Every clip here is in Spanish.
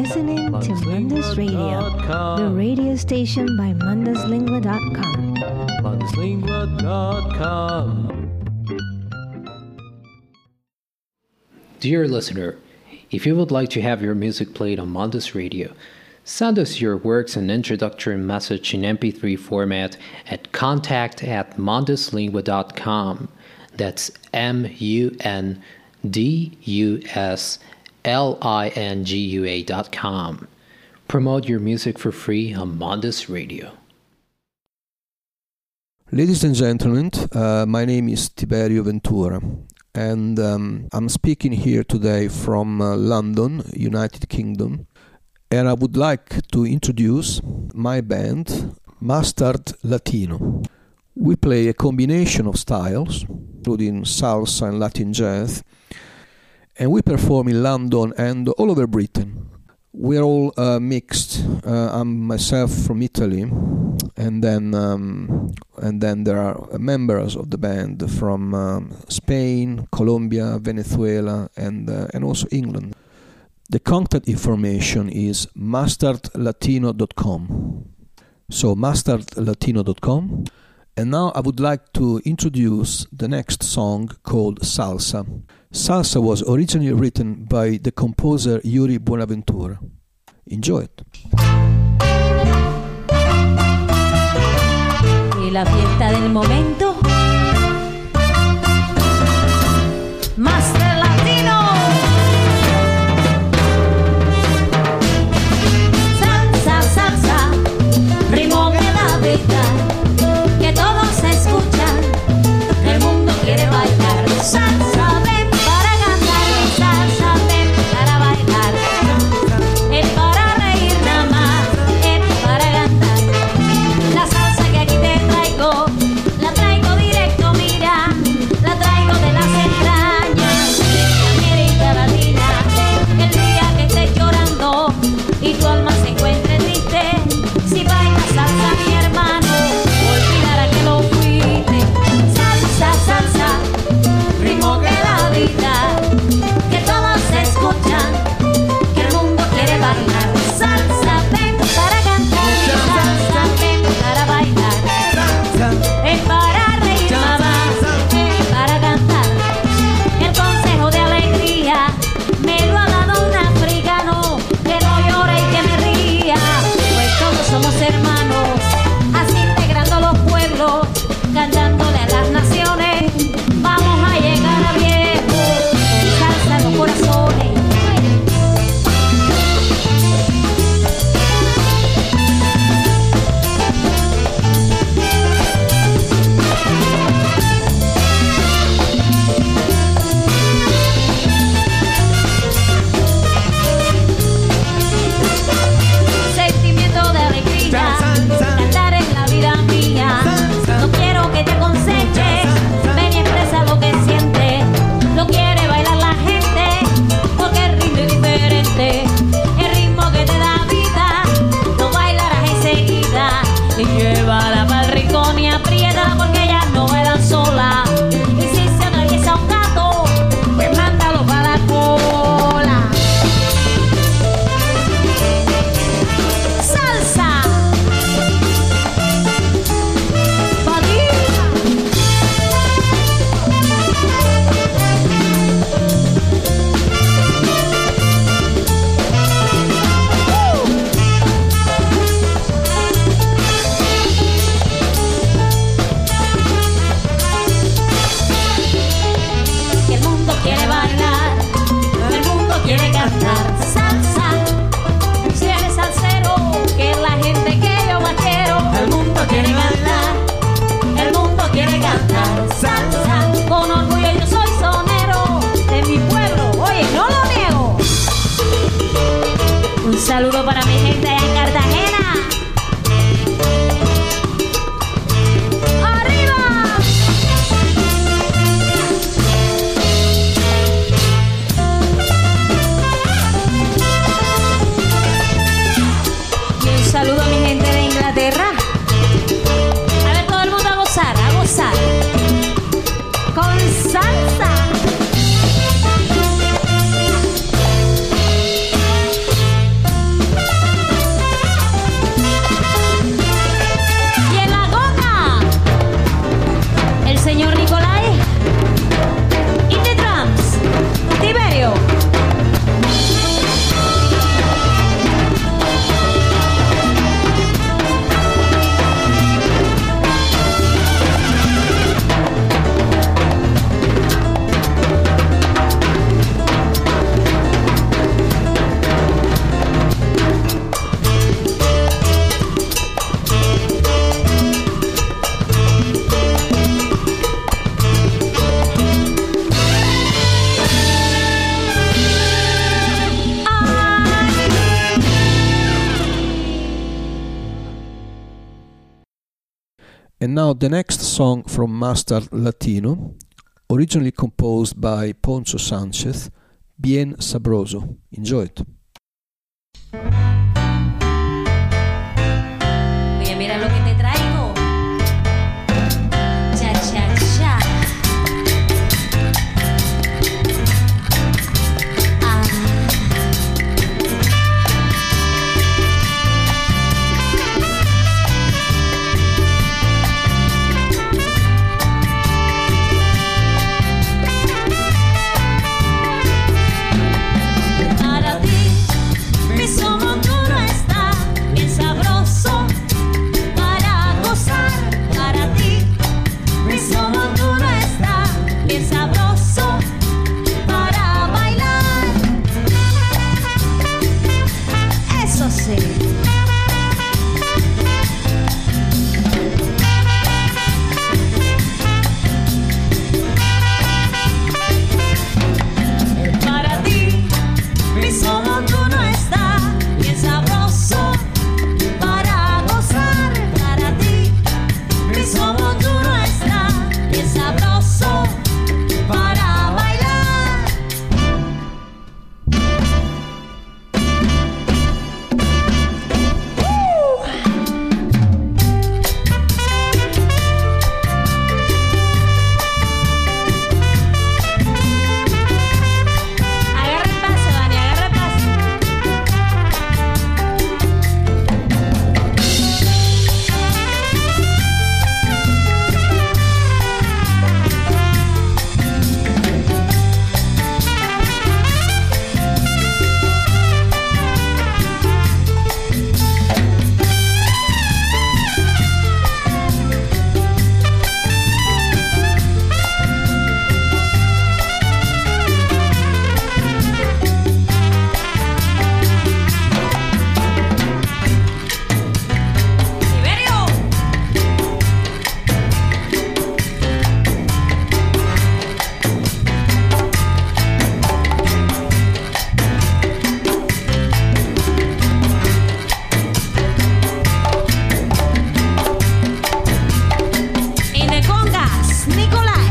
listening to Mundus Radio, the radio station by MundusLingua.com. MundusLingua.com. Dear listener, if you would like to have your music played on Mundus Radio, send us your works and introductory message in MP3 format at contact@MundusLingua.com. That's MundusLingua.com. Promote your music for free on Mundus Radio. Ladies and gentlemen, my name is Tiberio Ventura, and I'm speaking here today from London, United Kingdom, and I would like to introduce my band, Mustard Latino. We play a combination of styles, including salsa and Latin jazz, and we perform in London and all over Britain. We're all mixed. I'm myself from Italy, and then there are members of the band from Spain, Colombia, Venezuela, and also England. The contact information is mustardlatino.com. So mustardlatino.com. And now I would like to introduce the next song called Salsa. Salsa was originally written by the composer Yuri Buenaventura. Enjoy it. Y la fiesta del momento. Master Latino. Salsa, salsa, ritmo de la vida. Que todos escuchan, el mundo quiere bailar. Salsa, ven para cantar, salsa, ven para bailar. Es para reír nada más, es para cantar. La salsa que aquí te traigo, la traigo directo, mira, la traigo de las entrañas de América Latina. El día que estés llorando y tu alma se encuentre triste, si bailas salsa, mi hermano, olvidará que lo fuiste. Salsa, salsa, ritmo de la vida, que todos escuchan, que el mundo quiere bailar. Salsa, ven para cantar, salsa, ven para bailar. Es para reír, mamá, es para cantar. El consejo de alegría me lo ha dado un africano, que no llore y que me ría, pues todos somos hermanos, así integrando los pueblos, cantándole a las naciones. Vamos a llegar a viejo, con salsa en los corazones. Sentimiento de alegría, cantar es la vida mía. No quiero que te aconsejes, ven y expresa lo que sientes. Lo quiere bailar la gente, porque el ritmo es diferente. El ritmo que te da vida, lo bailarás enseguida. Y llévala pa'l rincón y aprieta, porque ellas no bailan sola. Y si se atraviesa un gato, pues mándalo para la cola. Salsa. Que el mundo quiere bailar, que el mundo quiere cantar salsa. Si eres salsero, que es la gente que yo más quiero. El mundo quiere bailar, el mundo quiere cantar salsa. Con orgullo yo soy sonero de mi pueblo, oye, no lo niego. Un saludo para mi gente allá en Cartagena. ¡Arriba! Y un saludo a mi gente de Inglaterra. A ver, todo el mundo a gozar, con salsa. And now the next song from Mustard Latino, originally composed by Poncho Sanchez, Bien Sabroso. Enjoy it. Oye, mira lo que te traigo. Cha, cha, cha. Para ti, mi somos duro está bien sabroso para gozar. Para ti, mi somos duro está bien sabroso para bailar. Eso sí. Para ti, mi somos duro está bien sabroso para gozar. Para ti, mi somos duro está bien sabroso para bailar. Agarra el paso, Dani, agarra el paso. Tiberio. Y de congas, Nicolai.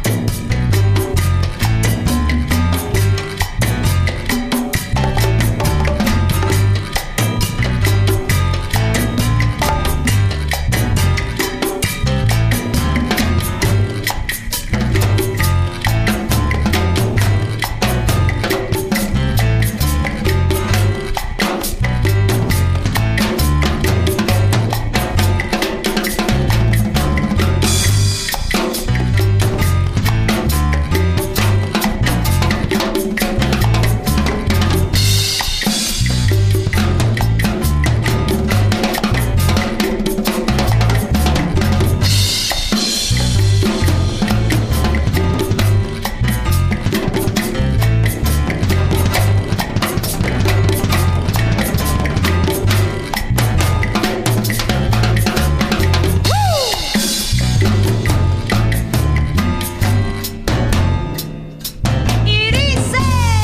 Y dice.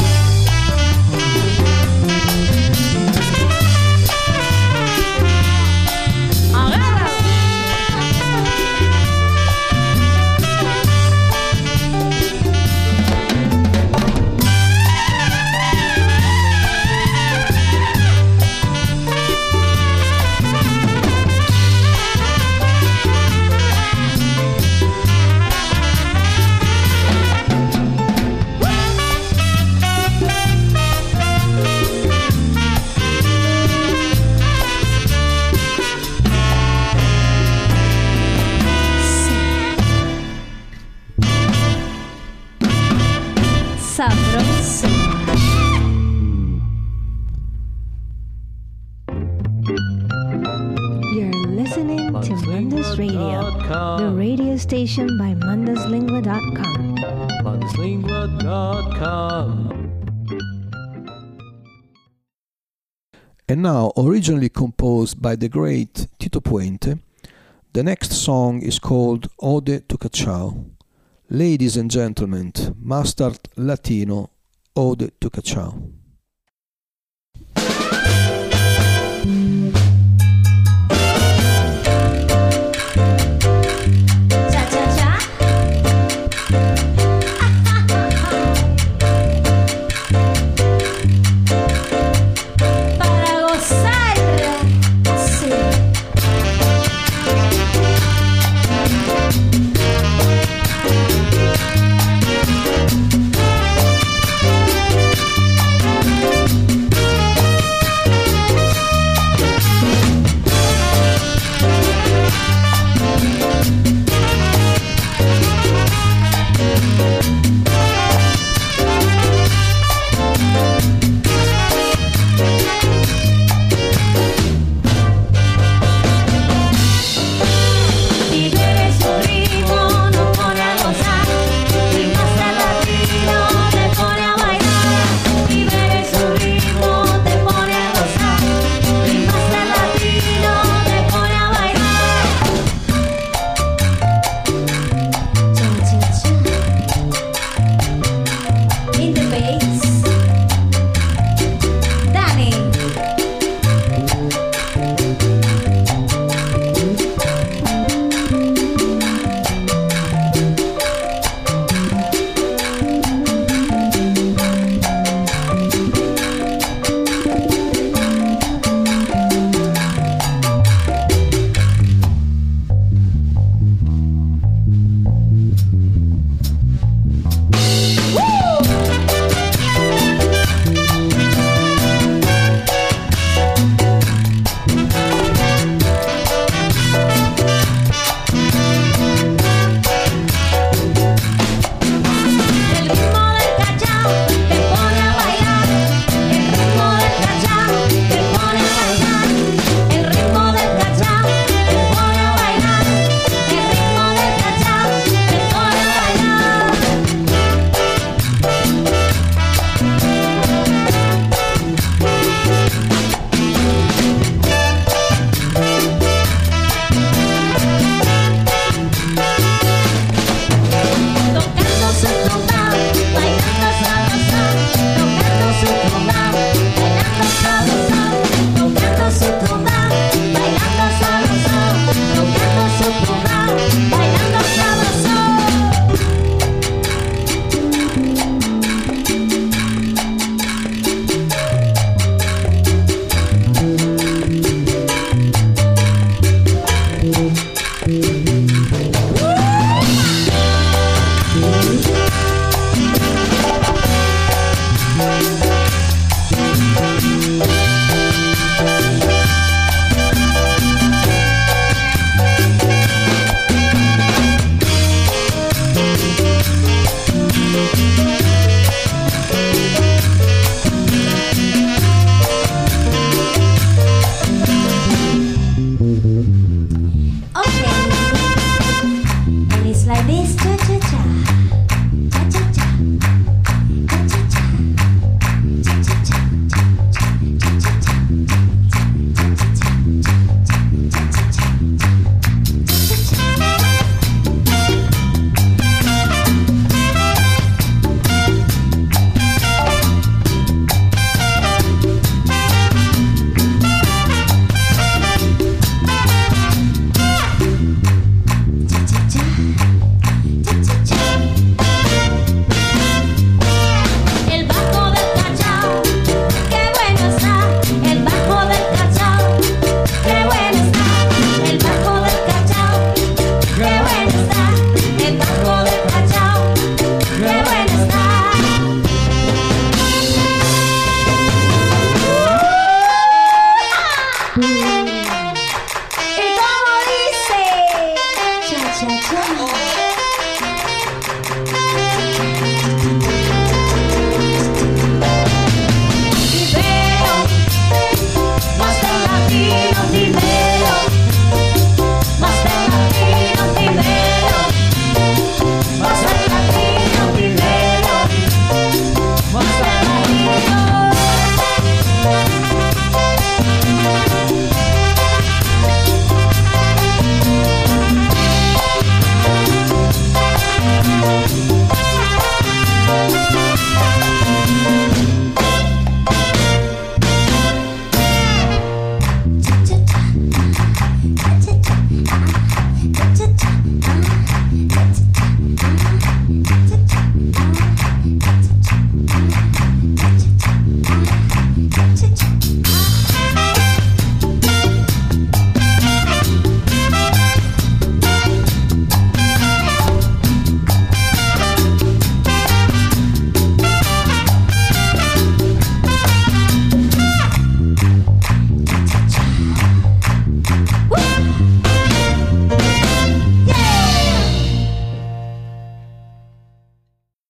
Agarra. Sabroso. You're listening to Mundus Radio, the radio station by MundusLingua.com. MundusLingua.com. And now, originally composed by the great Tito Puente, the next song is called Ode to Cachao. Ladies and gentlemen, Mustard Latino, Ode to Cachao.